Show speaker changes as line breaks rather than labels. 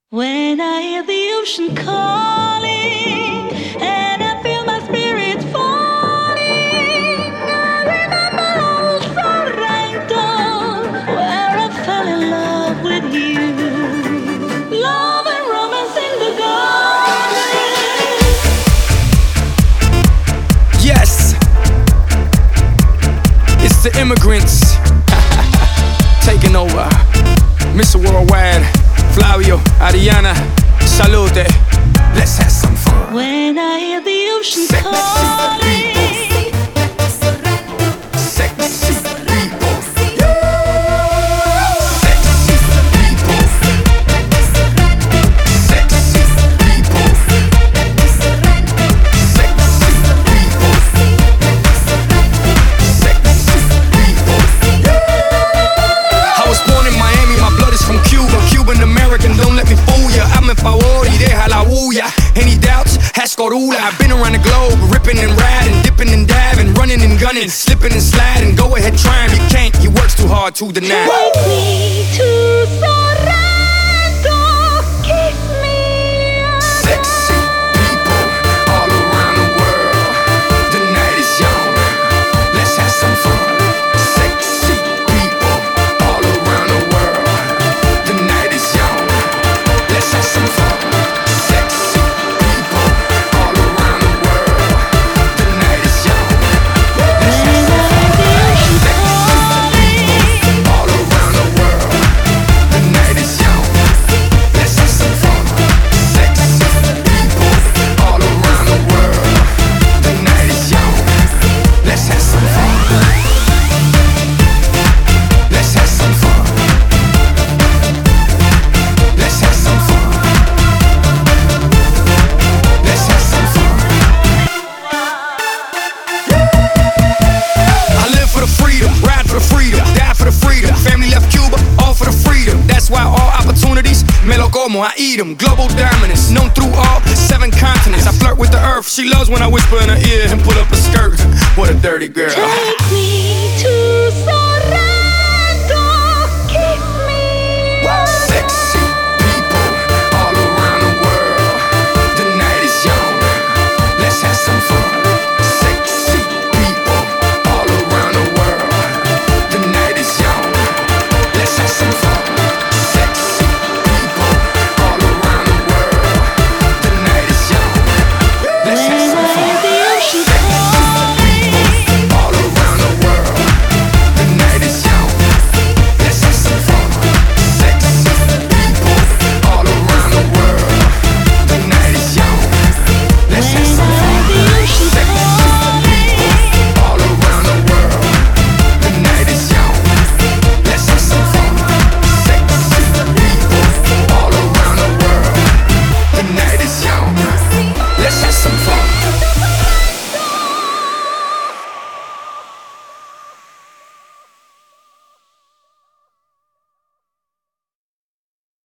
When I hear the ocean calling and I feel my spirit falling, I remember old Sorrento, where I fell in love with you. Love and romance in the garden.
Yes, it's the immigrants taking over. Mr. Worldwide, Flavio, Ariana, salute. Let's have some fun.
When I hear the ocean
Sexy
calling,
sexy people, yeah. Sexy people, sexy people, sexy people, sexy people, yeah. I was born in Miami, my blood is from Cuba. Cuban American, don't let me fool ya. I'm in favor y deja la bulla. Any doubts? Ask Corula. I've been around the globe, ripping and riding, dipping and diving, running and gunning, slipping and sliding. Go ahead, try him, you can't. He works too hard to deny.
take me to Sorrento, kiss me
Sexy people all around the world. The night is young. Let's have some fun. Sexy people all around the world. The night is young. Let's have some fun. Sexy people all around the world. The night is young. Let's have some fun. Sexy people all around the world. The night is young. Let's have some fun. Sexy people all around the world. The night is young. Let's have some fun. Let's have some fun. Let's have some fun. Let's have some fun. I live for the freedom, ride for the freedom, die for the freedom. Family left Cuba, all for the freedom. That's why all opportunities, me lo como, I eat them. Global dominance, known through all 7 continents. I flirt with the earth, she loves when I whisper in her ear and pull up a skirt. What a dirty girl.
Take me to Sorrento.